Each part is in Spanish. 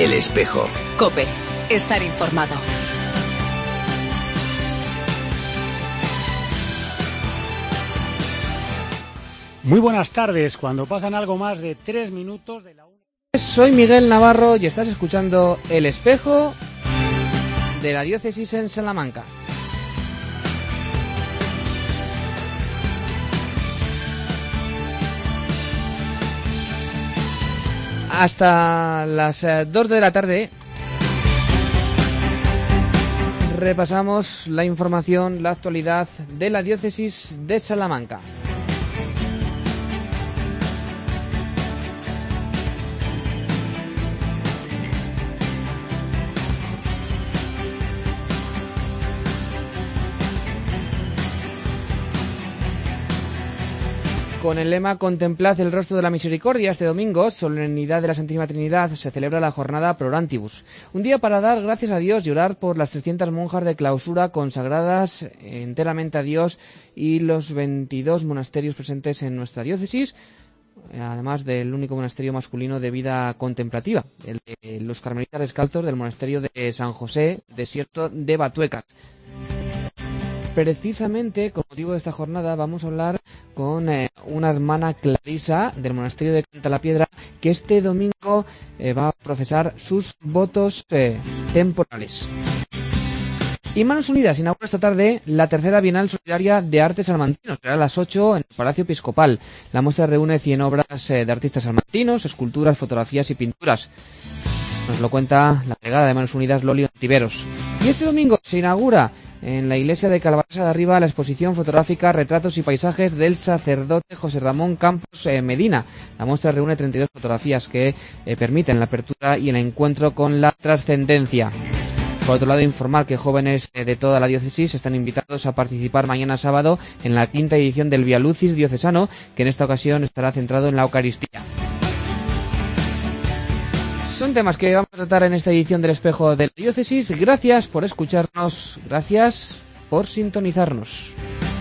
El Espejo. COPE. Estar informado. Muy buenas tardes, cuando pasan algo más de 3 minutos de la 1. Soy Miguel Navarro y estás escuchando El Espejo de la Diócesis en Salamanca. Hasta las 2 de la tarde repasamos la información, la actualidad de la Diócesis de Salamanca. Con el lema Contemplad el rostro de la misericordia, este domingo, solemnidad de la Santísima Trinidad, se celebra la jornada Pro Orantibus. Un día para dar gracias a Dios y orar por las 300 monjas de clausura consagradas enteramente a Dios y los 22 monasterios presentes en nuestra diócesis, además del único monasterio masculino de vida contemplativa, el de los Carmelitas Descalzos del monasterio de San José, desierto de Batuecas. Precisamente, con motivo de esta jornada, vamos a hablar con una hermana clarisa del monasterio de Cantalapiedra que este domingo va a profesar sus votos temporales. Y Manos Unidas inaugura esta tarde la tercera Bienal Solidaria de Arte Salmantino. Será a las 8 en el Palacio Episcopal. La muestra reúne 100 obras de artistas salmantinos, esculturas, fotografías y pinturas. Nos lo cuenta la delegada de Manos Unidas, Loli Ontiveros. Y este domingo se inaugura en la iglesia de Calabaza de Arriba la exposición fotográfica Retratos y Paisajes del sacerdote José Ramón Campos Medina. La muestra reúne 32 fotografías que permiten la apertura y el encuentro con la trascendencia. Por otro lado, informar que jóvenes de toda la diócesis están invitados a participar mañana sábado en la 5ª edición del Via Lucis diocesano, que en esta ocasión estará centrado en la Eucaristía. Son temas que vamos a tratar en esta edición del Espejo de la Diócesis. Gracias por escucharnos, gracias por sintonizarnos.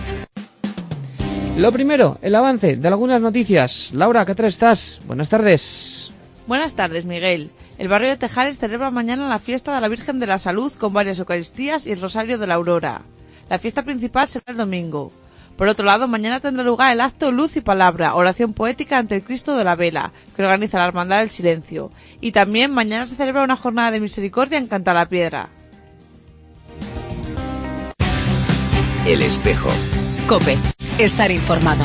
Lo primero, el avance de algunas noticias. Laura, ¿qué tal estás? Buenas tardes. Buenas tardes, Miguel. El barrio de Tejares celebra mañana la fiesta de la Virgen de la Salud con varias Eucaristías y el Rosario de la Aurora. La fiesta principal será el domingo. Por otro lado, mañana tendrá lugar el acto Luz y Palabra, oración poética ante el Cristo de la Vela, que organiza la Hermandad del Silencio. Y también mañana se celebra una jornada de misericordia en Cantalapiedra. El Espejo. COPE. Estar informado.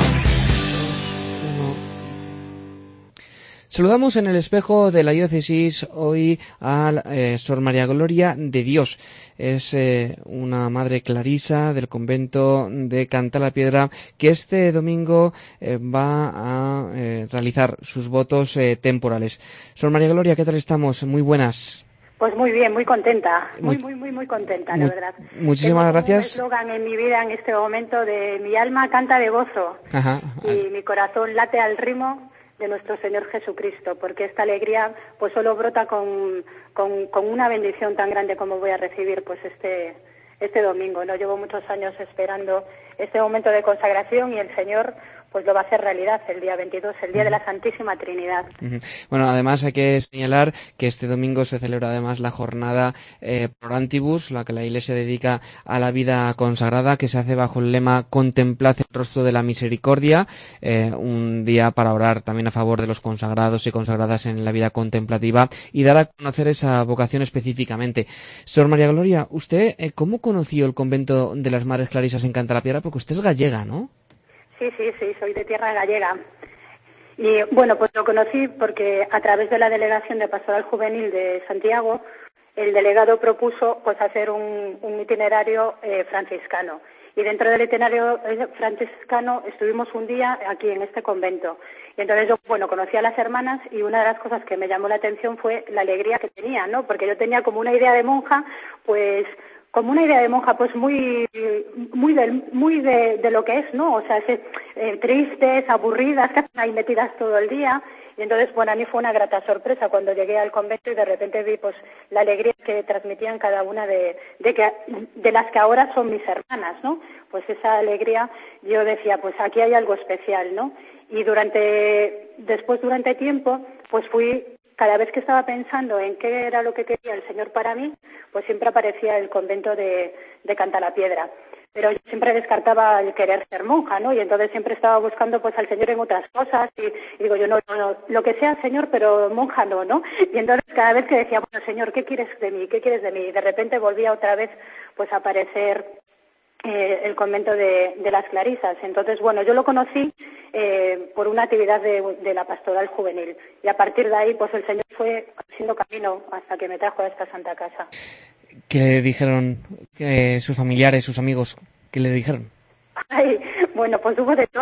Saludamos en el Espejo de la Diócesis hoy a Sor María Gloria de Dios. Es una madre clarisa del convento de Cantalapiedra que este domingo va a realizar sus votos temporales. Sor María Gloria, ¿qué tal estamos? Muy buenas. Pues muy bien, muy contenta, muy contenta, la verdad. Muchísimas gracias. Tengo un eslogan en mi vida en este momento de mi alma canta de gozo. Ajá. Y mi corazón late al ritmo de nuestro Señor Jesucristo, porque esta alegría pues solo brota con una bendición tan grande como voy a recibir pues este domingo, ¿no? Llevo muchos años esperando este momento de consagración y el Señor pues lo va a hacer realidad el día 22, el día de la Santísima Trinidad. Bueno, además hay que señalar que este domingo se celebra además la jornada Pro Orantibus, la que la Iglesia dedica a la vida consagrada, que se hace bajo el lema Contemplad el rostro de la misericordia, un día para orar también a favor de los consagrados y consagradas en la vida contemplativa y dar a conocer esa vocación específicamente. Sor María Gloria, ¿usted cómo conoció el convento de las Madres Clarisas en Cantalapiedra? Porque usted es gallega, ¿no? Sí, soy de tierra gallega. Y bueno, pues lo conocí porque a través de la Delegación de Pastoral Juvenil de Santiago, el delegado propuso pues hacer un itinerario franciscano. Y dentro del itinerario franciscano estuvimos un día aquí en este convento. Y entonces yo, conocí a las hermanas y una de las cosas que me llamó la atención fue la alegría que tenían, ¿no? Porque yo tenía como una idea de monja, pues muy de lo que es, ¿no? O sea, tristes, aburridas, que están ahí metidas todo el día. Y entonces, a mí fue una grata sorpresa cuando llegué al convento y de repente vi, pues, la alegría que transmitían cada una de las que ahora son mis hermanas, ¿no? Pues esa alegría, yo decía, pues aquí hay algo especial, ¿no? Y durante tiempo, pues fui cada vez que estaba pensando en qué era lo que quería el Señor para mí, pues siempre aparecía el convento de Cantalapiedra. Pero yo siempre descartaba el querer ser monja, ¿no? Y entonces siempre estaba buscando pues al Señor en otras cosas y digo yo, no, lo que sea Señor, pero monja no, ¿no? Y entonces cada vez que decía, bueno, Señor, ¿qué quieres de mí? ¿Qué quieres de mí? Y de repente volvía otra vez pues a aparecer el convento de las Clarisas. Entonces, bueno, yo lo conocí por una actividad de la pastoral juvenil y a partir de ahí pues el Señor fue haciendo camino hasta que me trajo a esta santa casa. ¿Qué le dijeron sus familiares, sus amigos? ¿Qué le dijeron? Ay, bueno, pues hubo de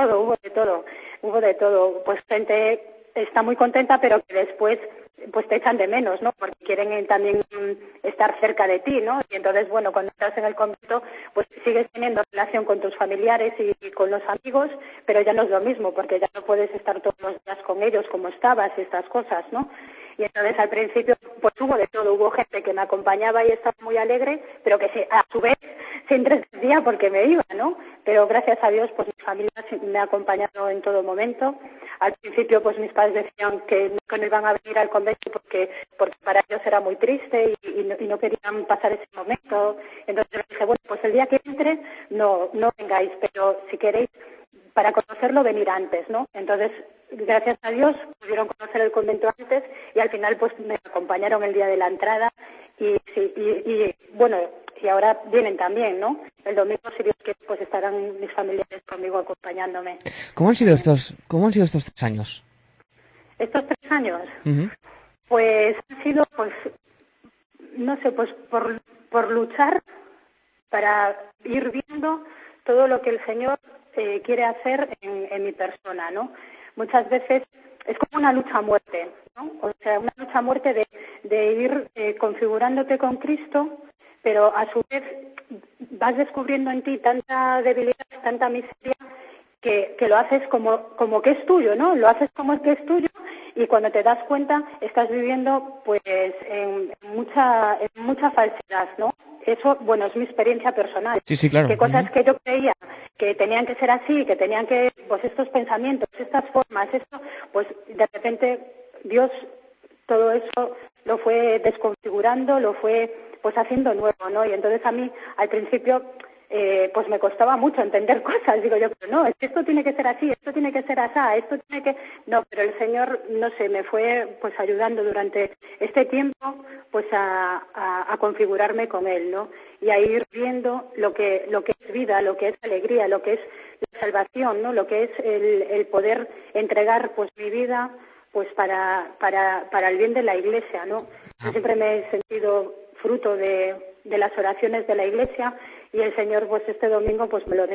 todo. Pues gente está muy contenta, pero que después pues te echan de menos, ¿no? Porque quieren también estar cerca de ti, ¿no? Y entonces, bueno, cuando estás en el convento, pues sigues teniendo relación con tus familiares y con los amigos, pero ya no es lo mismo, porque ya no puedes estar todos los días con ellos como estabas y estas cosas, ¿no? Y entonces al principio pues hubo de todo, hubo gente que me acompañaba y estaba muy alegre, pero que a su vez se entristecía porque me iba, ¿no? Pero gracias a Dios pues mi familia me ha acompañado en todo momento. Al principio pues mis padres decían que no iban a venir al convento porque para ellos era muy triste y no querían pasar ese momento. Entonces yo les dije, bueno, pues el día que entre no vengáis, pero si queréis para conocerlo venir antes, ¿no? Entonces, gracias a Dios pudieron conocer el convento antes y al final pues me acompañaron el día de la entrada y bueno, y ahora vienen también, ¿no? El domingo, si Dios quiere, pues estarán mis familiares conmigo acompañándome. ¿Cómo han sido estos 3 años? Estos 3 años, Uh-huh. pues han sido, pues, no sé, pues por luchar para ir viendo todo lo que el Señor quiere hacer en mi persona, ¿no? Muchas veces es como una lucha a muerte, ¿no? O sea, una lucha a muerte de ir configurándote con Cristo, pero a su vez vas descubriendo en ti tanta debilidad, tanta miseria, que lo haces como que es tuyo, ¿no? Lo haces como que es tuyo y cuando te das cuenta estás viviendo pues en mucha falsedad, ¿no? Eso, bueno, es mi experiencia personal. Sí, claro. Que cosas que yo creía que tenían que ser así, que tenían que, pues estos pensamientos, estas formas, esto, pues de repente Dios todo eso lo fue desconfigurando, lo fue pues haciendo nuevo, ¿no? Y entonces a mí al principio pues me costaba mucho entender cosas. Digo yo, pero no, es que esto tiene que ser así, esto tiene que ser así, esto tiene que... No, pero el Señor, no sé, me fue pues ayudando durante este tiempo pues a configurarme con Él, ¿no? Y a ir viendo lo que es vida, lo que es alegría, lo que es la salvación, ¿no? Lo que es el poder entregar pues mi vida pues para el bien de la Iglesia, ¿no? Yo siempre me he sentido fruto de las oraciones de la Iglesia y el Señor pues este domingo pues me lo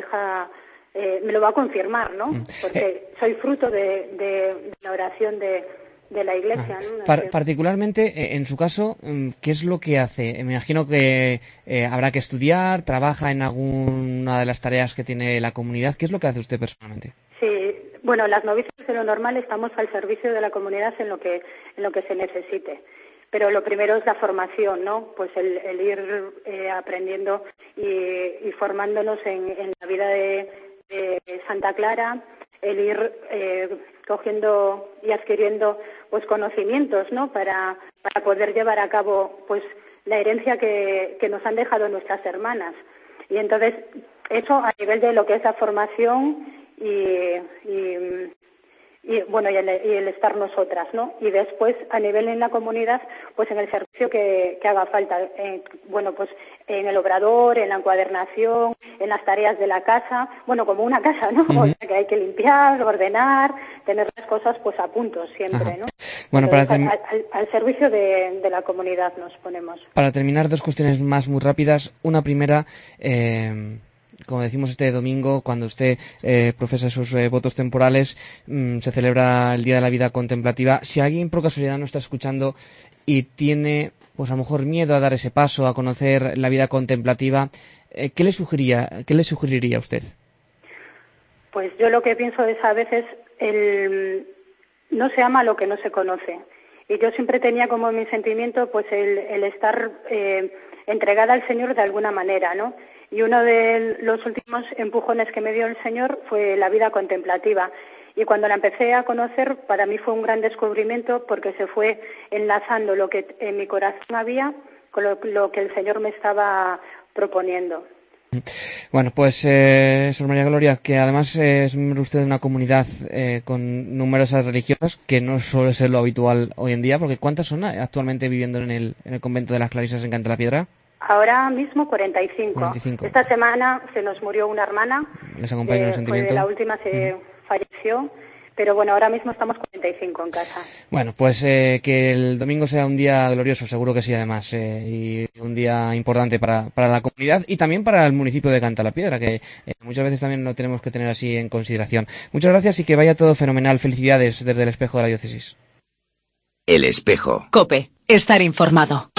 va a confirmar, ¿no? Porque soy fruto de la oración de la Iglesia, ¿no? Particularmente, en su caso, ¿qué es lo que hace? Me imagino que habrá que estudiar, trabaja en alguna de las tareas que tiene la comunidad. ¿Qué es lo que hace usted personalmente? Sí, bueno, las novicias de lo normal estamos al servicio de la comunidad en lo que se necesite. Pero lo primero es la formación, ¿no? Pues el ir aprendiendo y formándonos en la vida de Santa Clara, el ir cogiendo y adquiriendo pues conocimientos, ¿no? Para poder llevar a cabo pues la herencia que nos han dejado nuestras hermanas. Y entonces eso a nivel de lo que es la formación y el estar nosotras, ¿no? Y después a nivel en la comunidad, pues en el servicio que haga falta, pues en el obrador, en la encuadernación, en las tareas de la casa, bueno, como una casa, ¿no? O sea, que hay que limpiar, ordenar, tener las cosas pues a punto siempre, ¿no? Bueno, al servicio de la comunidad nos ponemos. Para terminar, 2 cuestiones más muy rápidas. Una primera, como decimos este domingo, cuando usted profesa sus votos temporales, se celebra el Día de la Vida Contemplativa. Si alguien por casualidad no está escuchando y tiene, pues a lo mejor miedo a dar ese paso, a conocer la vida contemplativa, ¿qué le sugeriría a usted? Pues yo lo que pienso es a veces no se ama lo que no se conoce. Y yo siempre tenía como mi sentimiento pues el estar entregada al Señor de alguna manera, ¿no? Y uno de los últimos empujones que me dio el Señor fue la vida contemplativa. Y cuando la empecé a conocer, para mí fue un gran descubrimiento porque se fue enlazando lo que en mi corazón había con lo que el Señor me estaba proponiendo. Bueno, pues Sor María Gloria, que además es miembro usted de una comunidad con numerosas religiosas, que no suele ser lo habitual hoy en día, porque ¿cuántas son actualmente viviendo en el convento de las Clarisas en Cantalapiedra? Ahora mismo 45. 45. Esta semana se nos murió una hermana. Les acompaña el sentimiento. La última falleció. Pero bueno, ahora mismo estamos 45 en casa. Bueno, pues que el domingo sea un día glorioso, seguro que sí, además, y un día importante para la comunidad y también para el municipio de Cantalapiedra, que muchas veces también lo tenemos que tener así en consideración. Muchas gracias y que vaya todo fenomenal. Felicidades desde el Espejo de la Diócesis. El Espejo. COPE. Estar informado.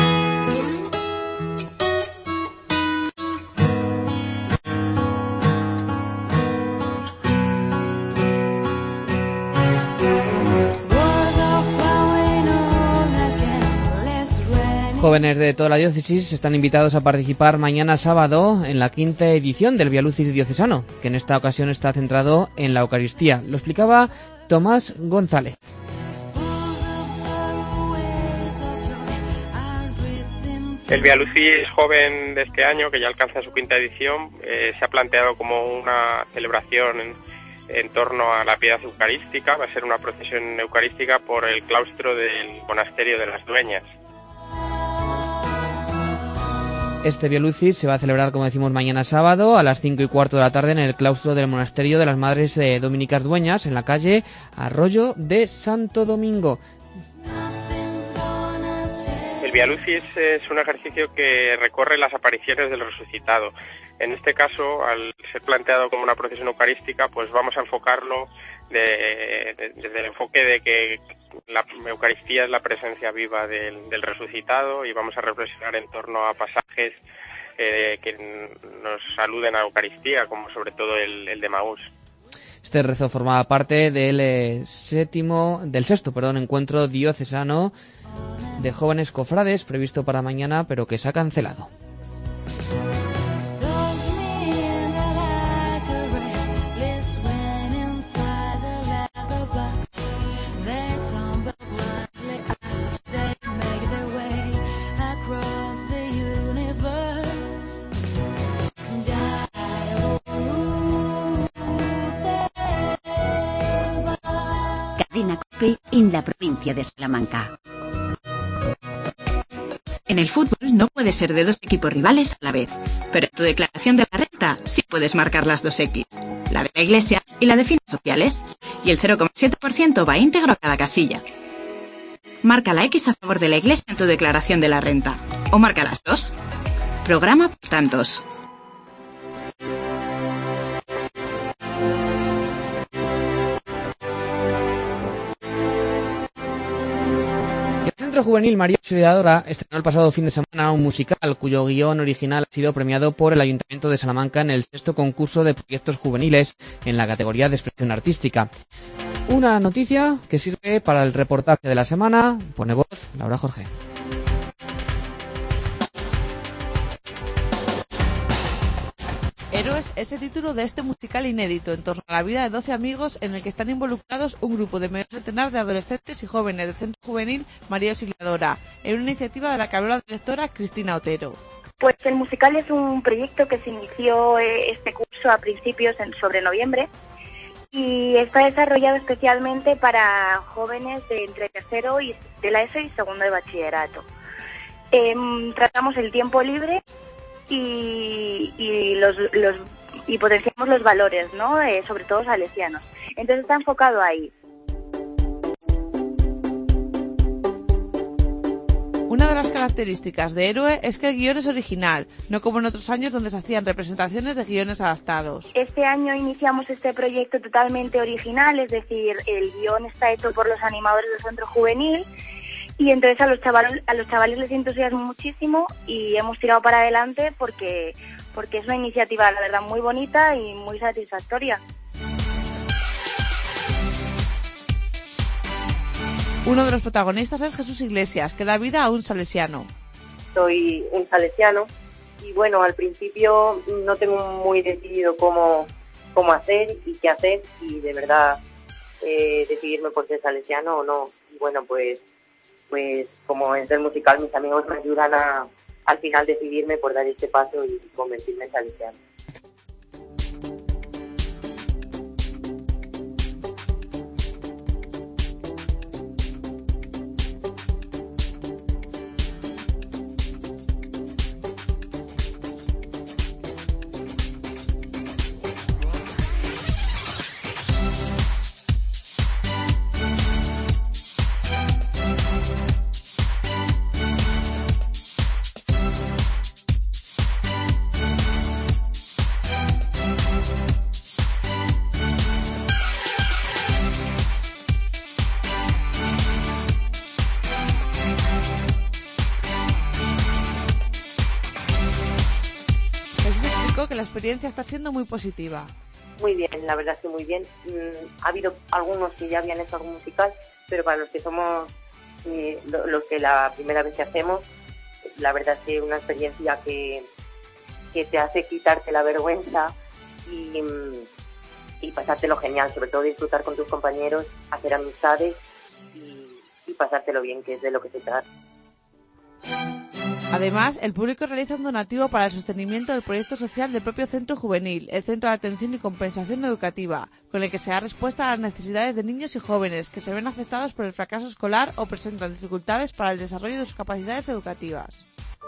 Jóvenes de toda la diócesis están invitados a participar mañana sábado en la 5ª edición del Vialucis diocesano, que en esta ocasión está centrado en la Eucaristía. Lo explicaba Tomás González. El Vialucis joven de este año, que ya alcanza su 5ª edición, se ha planteado como una celebración en torno a la piedad eucarística. Va a ser una procesión eucarística por el claustro del monasterio de las Dueñas. Este Vialucis se va a celebrar, como decimos, mañana sábado a las 5:15 de la tarde en el claustro del monasterio de las Madres Dominicas Dueñas, en la calle Arroyo de Santo Domingo. El Vialucis es un ejercicio que recorre las apariciones del resucitado. En este caso, al ser planteado como una procesión eucarística, pues vamos a enfocarlo desde el enfoque de que la Eucaristía es la presencia viva del resucitado, y vamos a reflexionar en torno a pasajes que nos aluden a la Eucaristía, como sobre todo el de Maús. Este rezo formaba parte del sexto encuentro diocesano de jóvenes cofrades previsto para mañana, pero que se ha cancelado. Cadena COPE en la provincia de Salamanca. En el fútbol no puedes ser de dos equipos rivales a la vez, pero en tu declaración de la renta sí puedes marcar las dos X, la de la Iglesia y la de fines sociales, y el 0,7% va íntegro a cada casilla. Marca la X a favor de la Iglesia en tu declaración de la renta, o marca las dos. Programa por tantos. El Centro Juvenil María Auxiliadora estrenó el pasado fin de semana un musical cuyo guión original ha sido premiado por el Ayuntamiento de Salamanca en el 6º concurso de proyectos juveniles en la categoría de expresión artística. Una noticia que sirve para el reportaje de la semana. Pone voz Laura Jorge. Héroes es el título de este musical inédito en torno a la vida de 12 amigos en el que están involucrados un grupo de medio centenar de adolescentes y jóvenes del Centro Juvenil María Auxiliadora, en una iniciativa de la que habló la directora Cristina Otero. Pues el musical es un proyecto que se inició este curso a principios sobre noviembre y está desarrollado especialmente para jóvenes de entre tercero y de la ESO y segundo de bachillerato. Tratamos el tiempo libre y potenciamos los valores, ¿no? Sobre todo salesianos. Entonces está enfocado ahí. Una de las características de Héroe es que el guión es original, no como en otros años donde se hacían representaciones de guiones adaptados. Este año iniciamos este proyecto totalmente original, es decir, el guión está hecho por los animadores del Centro Juvenil. Y entonces a los chavales les entusiasma muchísimo y hemos tirado para adelante porque es una iniciativa, la verdad, muy bonita y muy satisfactoria. Uno de los protagonistas es Jesús Iglesias, que da vida a un salesiano. Soy un salesiano y bueno, al principio no tengo muy decidido cómo hacer y qué hacer, y de verdad decidirme por ser salesiano o no. Y bueno, pues como en ser musical, mis amigos me ayudan al final decidirme por dar este paso y convertirme en salesiano. Que la experiencia está siendo muy positiva. Muy bien, la verdad es que muy bien. Ha habido algunos que ya habían hecho algo musical, pero para los que somos los que la primera vez que hacemos, la verdad es que una experiencia que te hace quitarte la vergüenza y pasártelo genial, sobre todo disfrutar con tus compañeros, hacer amistades y pasártelo bien, que es de lo que se trata. Además, el público realiza un donativo para el sostenimiento del proyecto social del propio centro juvenil, el Centro de Atención y Compensación Educativa, con el que se da respuesta a las necesidades de niños y jóvenes que se ven afectados por el fracaso escolar o presentan dificultades para el desarrollo de sus capacidades educativas.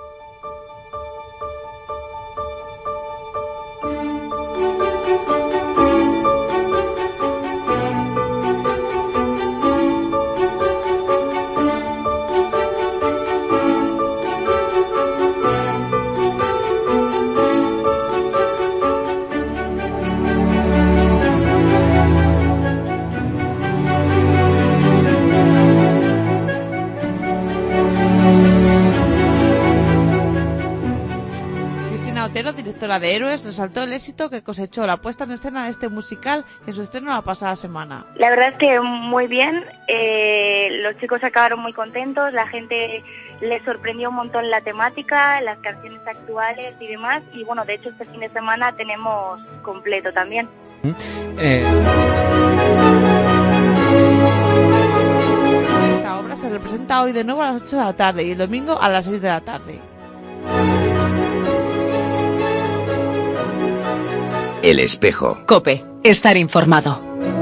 Directora de Héroes, resaltó el éxito que cosechó la puesta en escena de este musical en su estreno la pasada semana. La verdad es que muy bien, los chicos acabaron muy contentos, la gente les sorprendió un montón la temática, las canciones actuales y demás, y bueno, de hecho este fin de semana tenemos completo también. Esta obra se representa hoy de nuevo a las 8 de la tarde y el domingo a las 6 de la tarde. El espejo. COPE. Estar informado.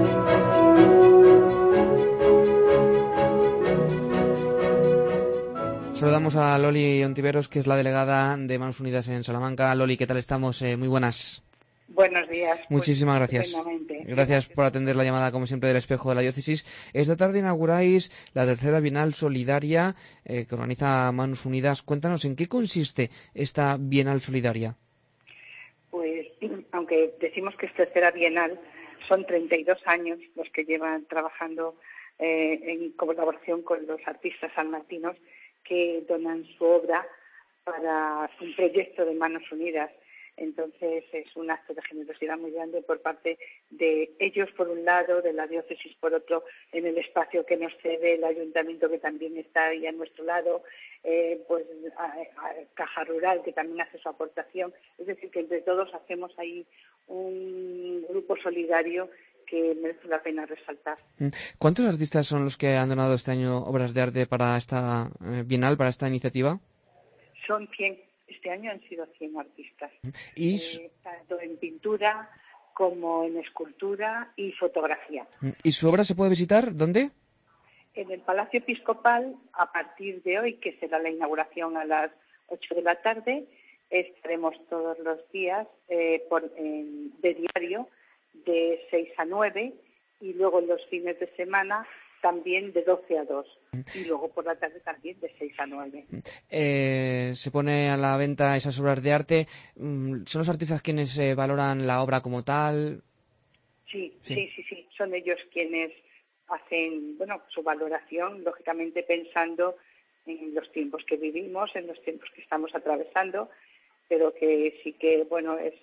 Saludamos a Loli Ontiveros, que es la delegada de Manos Unidas en Salamanca. Loli, ¿qué tal estamos? Muy buenas. Buenos días. Muchísimas gracias. Gracias por atender la llamada, como siempre, del Espejo de la Diócesis. Esta tarde inauguráis la tercera Bienal Solidaria que organiza Manos Unidas. Cuéntanos, ¿en qué consiste esta Bienal Solidaria? Pues, aunque decimos que es tercera bienal, son 32 años los que llevan trabajando en colaboración con los artistas salmantinos que donan su obra para un proyecto de Manos Unidas. Entonces es un acto de generosidad muy grande por parte de ellos por un lado, de la diócesis por otro, en el espacio que nos cede el ayuntamiento que también está ahí a nuestro lado, pues a Caja Rural que también hace su aportación. Es decir, que entre todos hacemos ahí un grupo solidario que merece la pena resaltar. ¿Cuántos artistas son los que han donado este año obras de arte para esta Bienal, para esta iniciativa? Son 100. Este año han sido 100 artistas, tanto en pintura como en escultura y fotografía. ¿Y su obra se puede visitar dónde? En el Palacio Episcopal, a partir de hoy, que será la inauguración a las 8 de la tarde, estaremos todos los días de diario de 6 a 9 y luego los fines de semana también de 12 a 2 y luego por la tarde también de 6 a 9. Se pone a la venta esas obras de arte. ¿Son los artistas quienes valoran la obra como tal? Sí. Son ellos quienes hacen su valoración, lógicamente pensando en los tiempos que vivimos, en los tiempos que estamos atravesando, pero que sí que es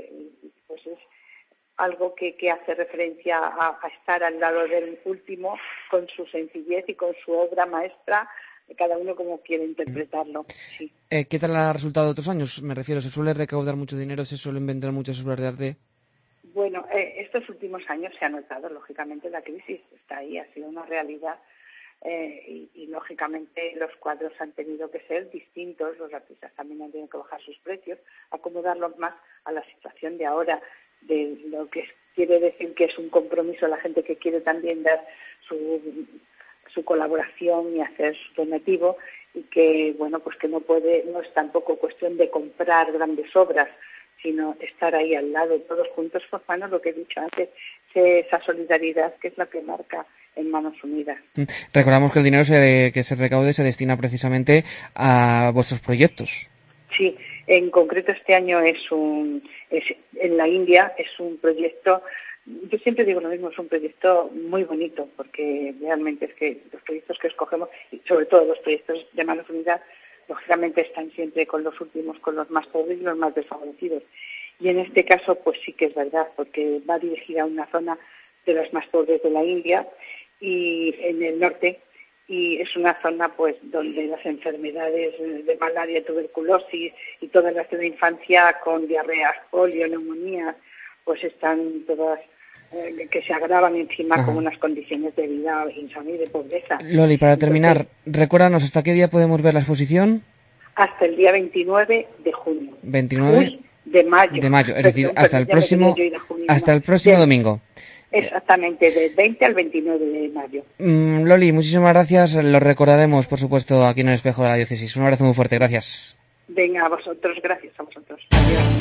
algo que hace referencia a estar al lado del último con su sencillez y con su obra maestra, cada uno como quiere interpretarlo. Sí. ¿Qué tal ha resultado otros años? Me refiero, ¿se suele recaudar mucho dinero? ¿Se suelen vender muchas obras de arte? Bueno, estos últimos años se ha notado, lógicamente, la crisis está ahí, ha sido una realidad y lógicamente los cuadros han tenido que ser distintos, los artistas también han tenido que bajar sus precios, acomodarlos más a la situación de ahora, de lo que quiere decir que es un compromiso a la gente que quiere también dar su colaboración y hacer su donativo, y que, bueno, pues que no es tampoco cuestión de comprar grandes obras, sino estar ahí al lado, todos juntos, formando lo que he dicho antes, esa solidaridad que es la que marca en Manos Unidas. Recordamos que el dinero que se recaude se destina precisamente a vuestros proyectos. Sí, en concreto este año en la India es un proyecto, yo siempre digo lo mismo, es un proyecto muy bonito, porque realmente es que los proyectos que escogemos, y sobre todo los proyectos de Manos Unidas, lógicamente están siempre con los últimos, con los más pobres y los más desfavorecidos. Y en este caso, pues sí que es verdad, porque va dirigida a una zona de las más pobres de la India y en el norte, y es una zona pues donde las enfermedades de malaria, tuberculosis y todas las de la infancia con diarreas, polio, neumonía, pues están todas que se agravan encima con unas condiciones de vida insana y de pobreza. Loli, para terminar, recuérdanos, ¿hasta qué día podemos ver la exposición? Hasta el día 29 de junio. 29 de mayo. De mayo, es decir, hasta el próximo domingo. Exactamente, del 20 al 29 de mayo. Loli, muchísimas gracias. Lo recordaremos, por supuesto, aquí en el Espejo de la Diócesis. Un abrazo muy fuerte, gracias. Venga, a vosotros, gracias a vosotros. Adiós.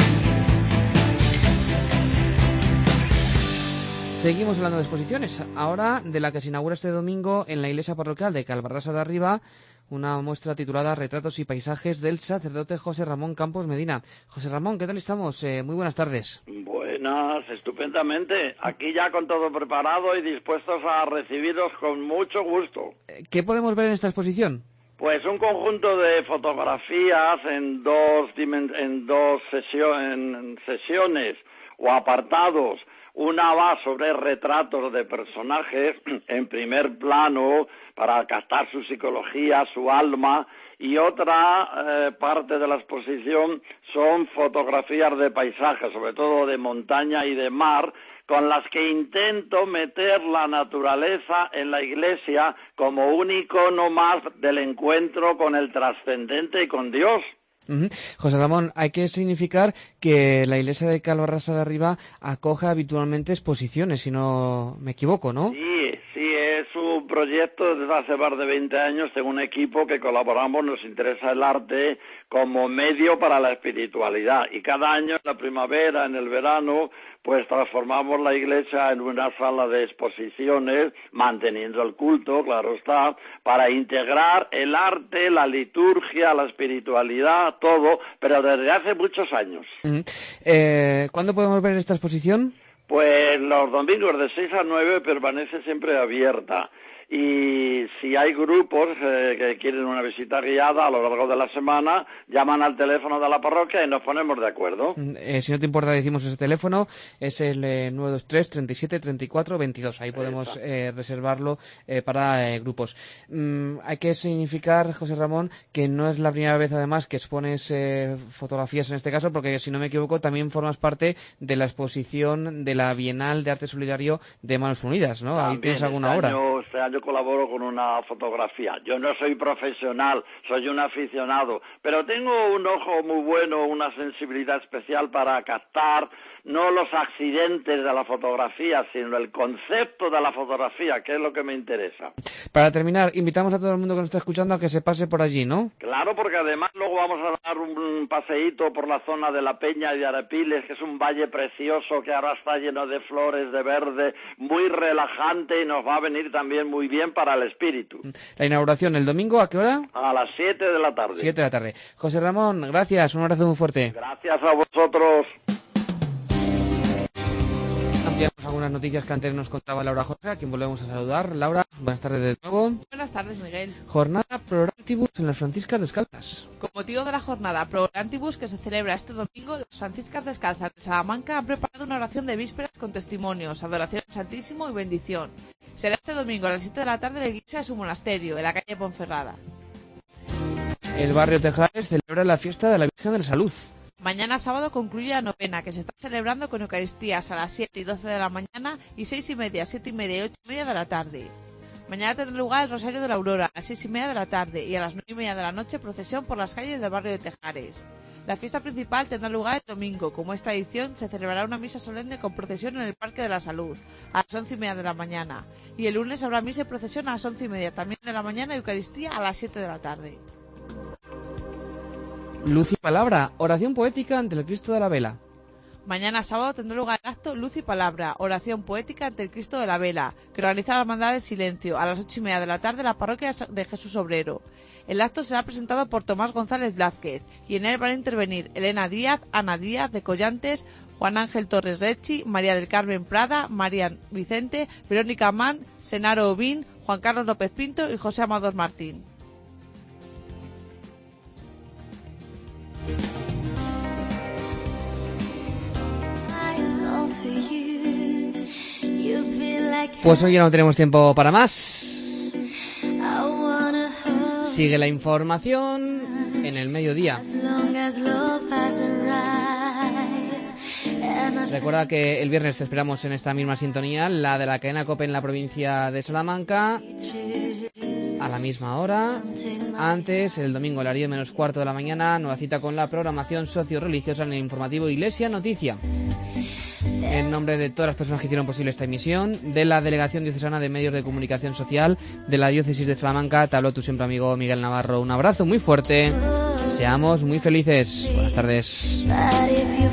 Seguimos hablando de exposiciones. Ahora de la que se inaugura este domingo en la iglesia parroquial de Calvarrasa de Arriba, una muestra titulada Retratos y paisajes del sacerdote José Ramón Campos Medina. José Ramón, ¿qué tal estamos? Muy buenas tardes. Buenas, estupendamente. Aquí ya con todo preparado y dispuestos a recibiros con mucho gusto. ¿Qué podemos ver en esta exposición? Pues un conjunto de fotografías en dos sesiones o apartados. Una va sobre retratos de personajes en primer plano para captar su psicología, su alma, y otra parte de la exposición son fotografías de paisajes, sobre todo de montaña y de mar, con las que intento meter la naturaleza en la iglesia como un icono más del encuentro con el trascendente y con Dios. José Ramón, hay que significar que la iglesia de Calvarrasa de Arriba acoge habitualmente exposiciones, si no me equivoco, ¿no? Sí, es un proyecto desde hace más de 20 años. Tengo un equipo que colaboramos, nos interesa el arte como medio para la espiritualidad. Y cada año, en la primavera, en el verano, pues transformamos la iglesia en una sala de exposiciones, manteniendo el culto, claro está, para integrar el arte, la liturgia, la espiritualidad, todo, pero desde hace muchos años. ¿Cuándo podemos ver esta exposición? Pues los domingos de 6 a 9 permanece siempre abierta. Y si hay grupos que quieren una visita guiada a lo largo de la semana, llaman al teléfono de la parroquia y nos ponemos de acuerdo. Si no te importa, decimos ese teléfono, es el 923 37 34 22. Ahí podemos reservarlo para grupos. Hay que significar, José Ramón, que no es la primera vez, además, que expones fotografías en este caso, porque, si no me equivoco, también formas parte de la exposición de la Bienal de Arte Solidario de Manos Unidas, ¿no? También, ahí tienes alguna obra. Este año colaboro con una fotografía. Yo no soy profesional, soy un aficionado, pero tengo un ojo muy bueno, una sensibilidad especial para captar no los accidentes de la fotografía, sino el concepto de la fotografía, que es lo que me interesa. Para terminar, invitamos a todo el mundo que nos está escuchando a que se pase por allí, ¿no? Claro, porque además luego vamos a dar un paseíto por la zona de la Peña y de Arepiles, que es un valle precioso que ahora está lleno de flores, de verde, muy relajante, y nos va a venir también muy bien para el espíritu. La inauguración el domingo, ¿a qué hora? A las 7 de la tarde. 7 de la tarde. José Ramón, gracias, un abrazo muy fuerte. Gracias a vosotros. Ampliamos algunas noticias que antes nos contaba Laura Jorge, a quien volvemos a saludar. Laura, buenas tardes de nuevo. Buenas tardes, Miguel. Jornada Pro Orantibus en las Franciscas Descalzas. Con motivo de la jornada Pro Orantibus que se celebra este domingo, las Franciscas Descalzas de Salamanca han preparado una oración de vísperas con testimonios, adoración al Santísimo y bendición. Será este domingo a las 7 de la tarde en la iglesia de su monasterio, en la calle Ponferrada. El barrio Tejares celebra la fiesta de la Virgen de la Salud. Mañana sábado concluye la novena, que se está celebrando con Eucaristías a las 7 y 12 de la mañana y 6 y media, 7 y media y 8 y media de la tarde. Mañana tendrá lugar el Rosario de la Aurora a las 6 y media de la tarde y a las 9 y media de la noche procesión por las calles del barrio de Tejares. La fiesta principal tendrá lugar el domingo. Como esta edición, se celebrará una misa solemne con procesión en el Parque de la Salud a las 11 y media de la mañana. Y el lunes habrá misa y procesión a las 11 y media también de la mañana y Eucaristía a las 7 de la tarde. Luz y palabra, oración poética ante el Cristo de la Vela. Mañana sábado tendrá lugar el acto Luz y Palabra, oración poética ante el Cristo de la Vela, que organiza la Hermandad del Silencio a las 8 y media de la tarde en la parroquia de Jesús Obrero. El acto será presentado por Tomás González Blázquez y en él van a intervenir Elena Díaz, Ana Díaz de Collantes, Juan Ángel Torres Rechi, María del Carmen Prada, María Vicente, Verónica Mann, Senaro Obín, Juan Carlos López Pinto y José Amador Martín. Pues hoy ya no tenemos tiempo para más. Sigue la información en el mediodía. Recuerda que el viernes te esperamos en esta misma sintonía, la de la cadena COPE en la provincia de Salamanca, a la misma hora. Antes, el domingo a las 10 menos cuarto de la mañana, nueva cita con la programación socio-religiosa en el informativo Iglesia Noticia. En nombre de todas las personas que hicieron posible esta emisión, de la Delegación Diocesana de Medios de Comunicación Social de la Diócesis de Salamanca, te habló tu siempre amigo Miguel Navarro. Un abrazo muy fuerte, seamos muy felices. Buenas tardes.